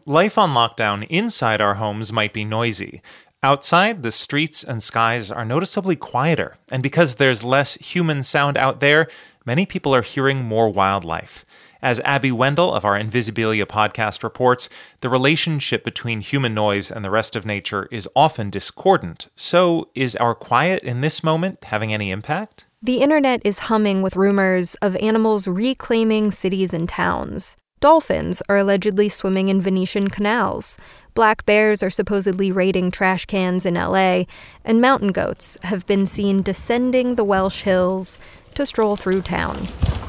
life on lockdown inside our homes might be noisy. Outside, the streets and skies are noticeably quieter, and because there's less human sound out there, many people are hearing more wildlife. As Abby Wendell of our Invisibilia podcast reports, the relationship between human noise and the rest of nature is often discordant. So, is our quiet in this moment having any impact? The internet is humming with rumors of animals reclaiming cities and towns. Dolphins are allegedly swimming in Venetian canals. Black bears are supposedly raiding trash cans in LA, and mountain goats have been seen descending the Welsh hills to stroll through town.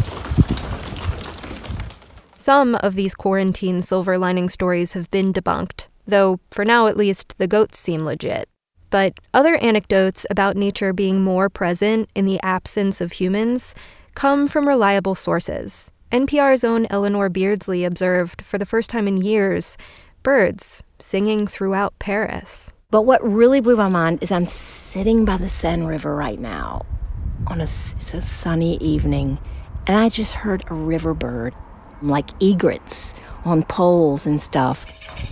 Some of these quarantine silver lining stories have been debunked, though for now at least the goats seem legit. But other anecdotes about nature being more present in the absence of humans come from reliable sources. NPR's own Eleanor Beardsley observed, for the first time in years, birds singing throughout Paris. But what really blew my mind is I'm sitting by the Seine River right now on it's a sunny evening, and I just heard a river bird, like egrets on poles and stuff.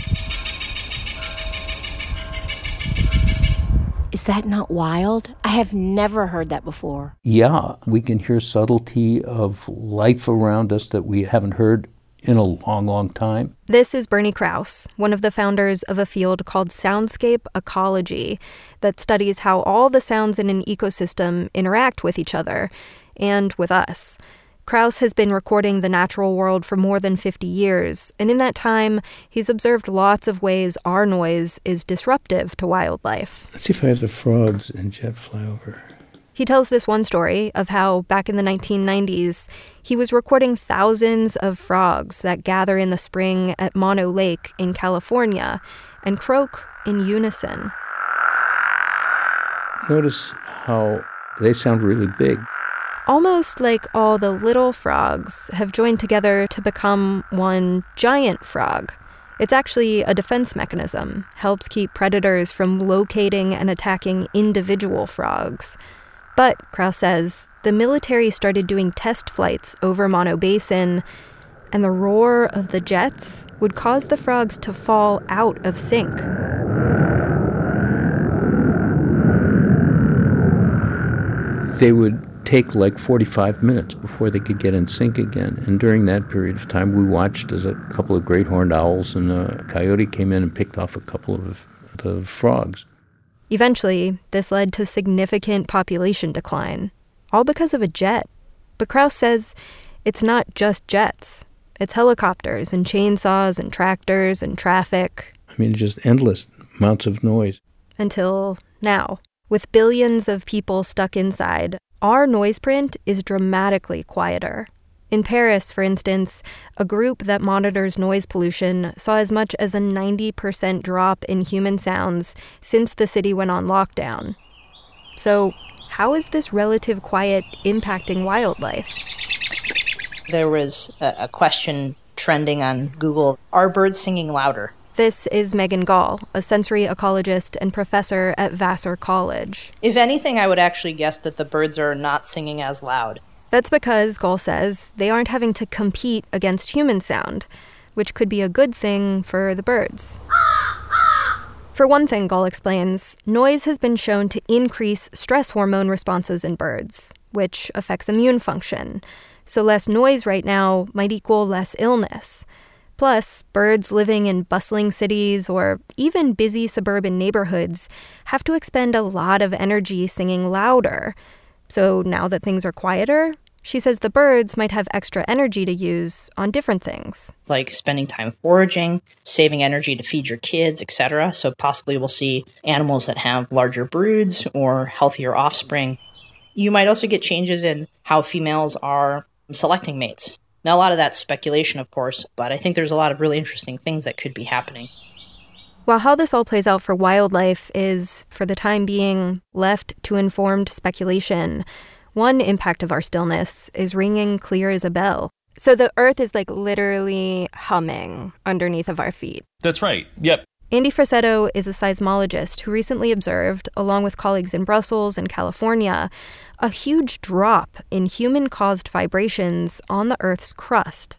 Is that not wild? I have never heard that before. Yeah, we can hear subtlety of life around us that we haven't heard in a long, long time. This is Bernie Krause, one of the founders of a field called soundscape ecology that studies how all the sounds in an ecosystem interact with each other and with us. Krause has been recording the natural world for more than 50 years, and in that time, he's observed lots of ways our noise is disruptive to wildlife. Let's see if I have the frogs and jet fly over. He tells this one story of how, back in the 1990s, he was recording thousands of frogs that gather in the spring at Mono Lake in California and croak in unison. Notice how they sound really big. Almost like all the little frogs have joined together to become one giant frog. It's actually a defense mechanism, helps keep predators from locating and attacking individual frogs. But, Krause says, the military started doing test flights over Mono Basin, and the roar of the jets would cause the frogs to fall out of sync. They would take like 45 minutes before they could get in sync again. And during that period of time, we watched as a couple of great horned owls and a coyote came in and picked off a couple of the frogs. Eventually, this led to significant population decline, all because of a jet. But Krause says it's not just jets. It's helicopters and chainsaws and tractors and traffic. I mean, just endless amounts of noise. Until now, with billions of people stuck inside, our noise print is dramatically quieter. In Paris, for instance, a group that monitors noise pollution saw as much as a 90% drop in human sounds since the city went on lockdown. So, how is this relative quiet impacting wildlife? There was a question trending on Google, are birds singing louder? This is Megan Gall, a sensory ecologist and professor at Vassar College. If anything, I would actually guess that the birds are not singing as loud. That's because, Gall says, they aren't having to compete against human sound, which could be a good thing for the birds. For one thing, Gall explains, noise has been shown to increase stress hormone responses in birds, which affects immune function. So less noise right now might equal less illness. Plus, birds living in bustling cities or even busy suburban neighborhoods have to expend a lot of energy singing louder. So now that things are quieter, she says the birds might have extra energy to use on different things. Like spending time foraging, saving energy to feed your kids, etc. So possibly we'll see animals that have larger broods or healthier offspring. You might also get changes in how females are selecting mates. Now, a lot of that's speculation, of course, but I think there's a lot of really interesting things that could be happening. While how this all plays out for wildlife is, for the time being, left to informed speculation, one impact of our stillness is ringing clear as a bell. So the earth is like literally humming underneath of our feet. That's right. Yep. Andy Frassetto is a seismologist who recently observed, along with colleagues in Brussels and California, a huge drop in human-caused vibrations on the Earth's crust.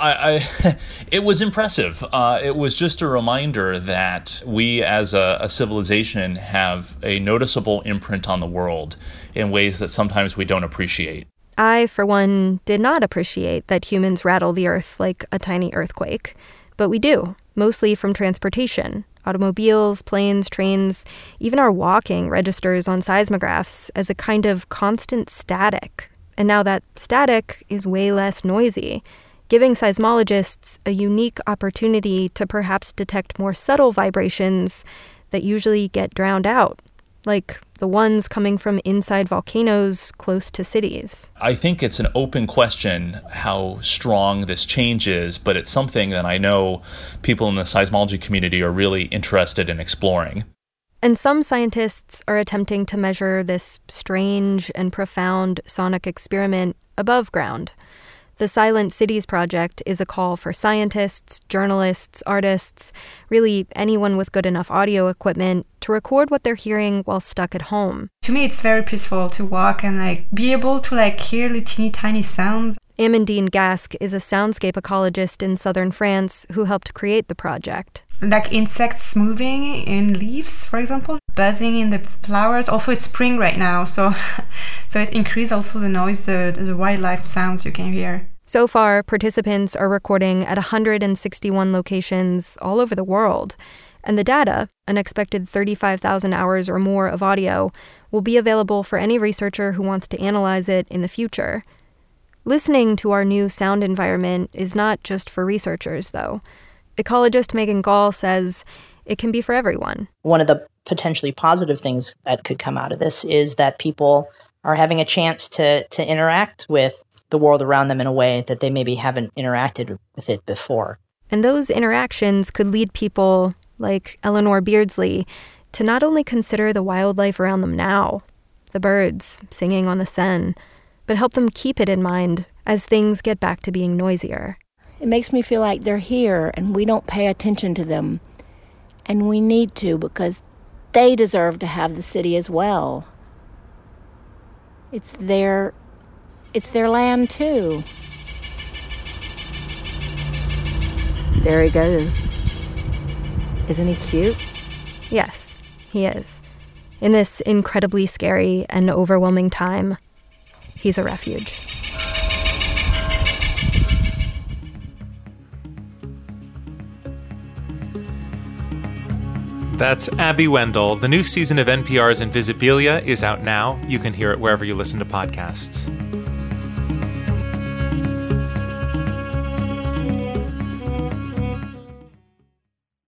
It was impressive. It was just a reminder that we as a civilization have a noticeable imprint on the world in ways that sometimes we don't appreciate. I, for one, did not appreciate that humans rattle the Earth like a tiny earthquake. But we do, mostly from transportation. Automobiles, planes, trains, even our walking registers on seismographs as a kind of constant static. And now that static is way less noisy, giving seismologists a unique opportunity to perhaps detect more subtle vibrations that usually get drowned out, like the ones coming from inside volcanoes close to cities. I think it's an open question how strong this change is, but it's something that I know people in the seismology community are really interested in exploring. And some scientists are attempting to measure this strange and profound sonic experiment above ground. The Silent Cities Project is a call for scientists, journalists, artists, really anyone with good enough audio equipment to record what they're hearing while stuck at home. To me, it's very peaceful to walk and be able to hear the teeny tiny sounds. Amandine Gasque is a soundscape ecologist in southern France who helped create the project. Like insects moving in leaves, for example, buzzing in the flowers. Also, it's spring right now, so it increases also the noise, the wildlife sounds you can hear. So far, participants are recording at 161 locations all over the world. And the data, an expected 35,000 hours or more of audio, will be available for any researcher who wants to analyze it in the future. Listening to our new sound environment is not just for researchers, though. Ecologist Megan Gall says it can be for everyone. One of the potentially positive things that could come out of this is that people are having a chance to interact with the world around them in a way that they maybe haven't interacted with it before. And those interactions could lead people, like Eleanor Beardsley, to not only consider the wildlife around them now, the birds singing on the Seine, but help them keep it in mind as things get back to being noisier. It makes me feel like they're here and we don't pay attention to them. And we need to, because they deserve to have the city as well. It's their land too. There he goes. Isn't he cute? Yes, he is. In this incredibly scary and overwhelming time, he's a refuge. That's Abby Wendell. The new season of NPR's Invisibilia is out now. You can hear it wherever you listen to podcasts.